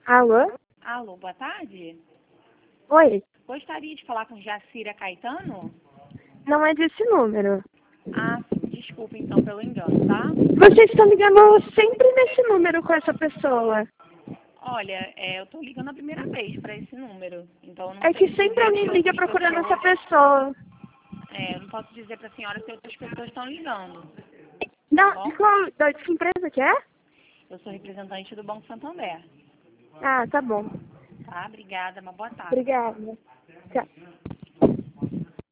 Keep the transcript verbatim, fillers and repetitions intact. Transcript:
Alô? Alô, boa tarde. Oi, Gostaria de falar com Jacira Caetano? não é desse número. Ah, sim. Desculpa então pelo engano, tá? Vocês estão ligando sempre nesse número com essa pessoa. Olha, é, eu tô ligando a primeira vez para esse número, então eu não É sei que sempre dizer alguém se liga outras procurando essa pessoas... pessoa. É, eu não posso dizer para a senhora se outras pessoas estão ligando, tá Não, bom? de qual, da, de que empresa que é? Eu sou representante do Banco Santander, Ah, tá bom. tá? Obrigada, uma boa tarde. Obrigada. Tchau.